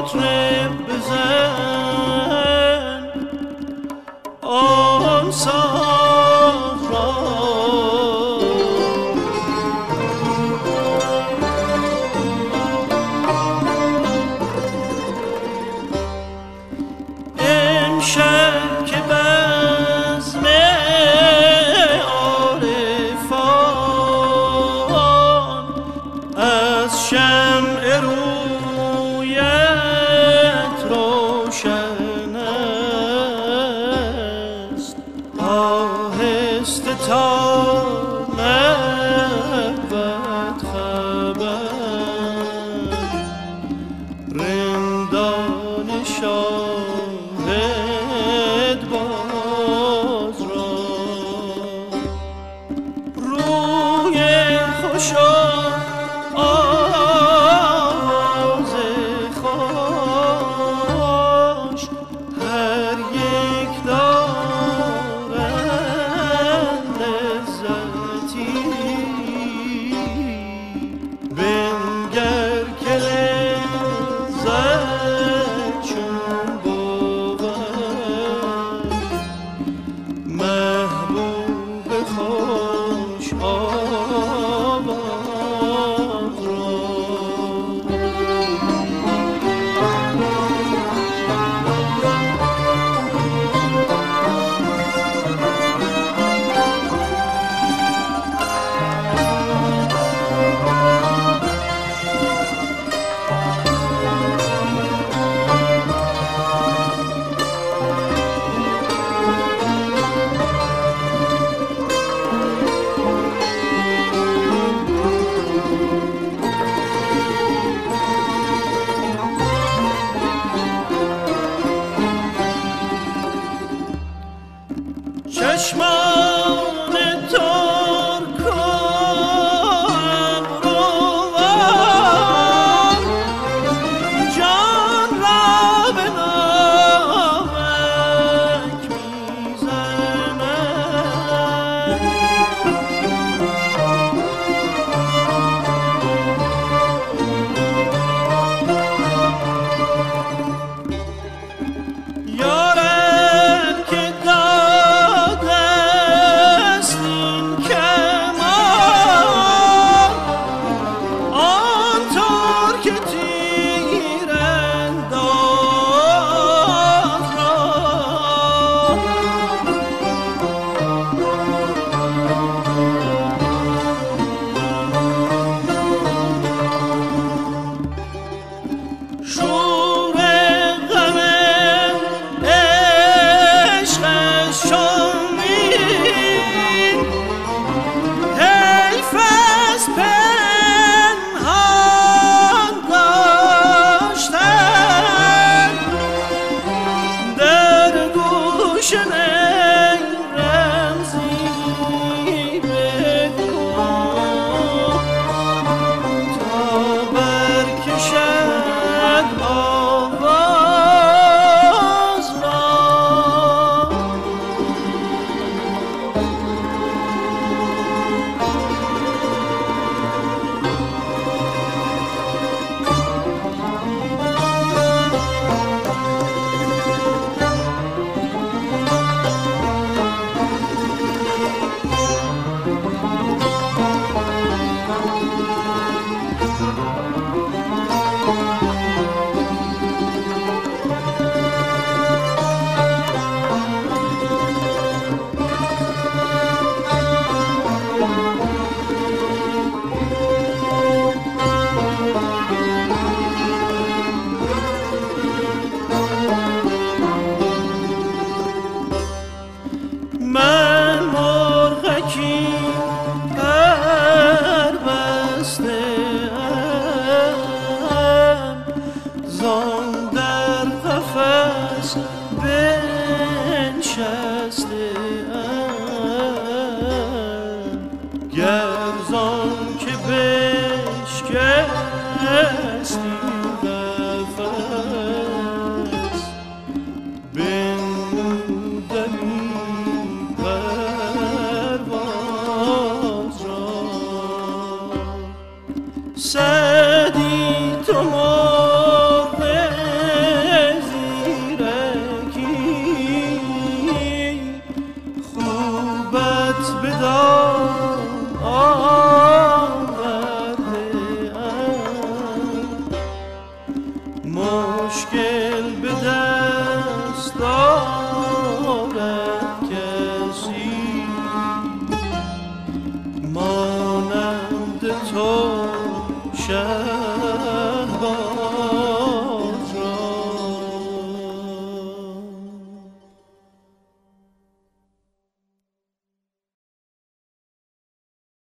مطرب بزن آن ساز را امشب که بزم عارفان از شمع رویت روشن است آهسته تا نبود خبر رندان شاهد باز را روی خوشا آواز خوش هر یک دارند لذتی بنگر که لذت چون بود محبوب خوش آواز را چشمان ترک و ابروان جان را به ناوک میزنند یارب که شور غم عشقش شمید حیف از پنهان داشتن در گوش نی رمزی بگو تا برکشد آواز را من مرغکی پر بسته ام زان در قفس بنشسته ام گر زان که بشکستی قفس بنمودمی پرواز را سعدی تو مرغ تو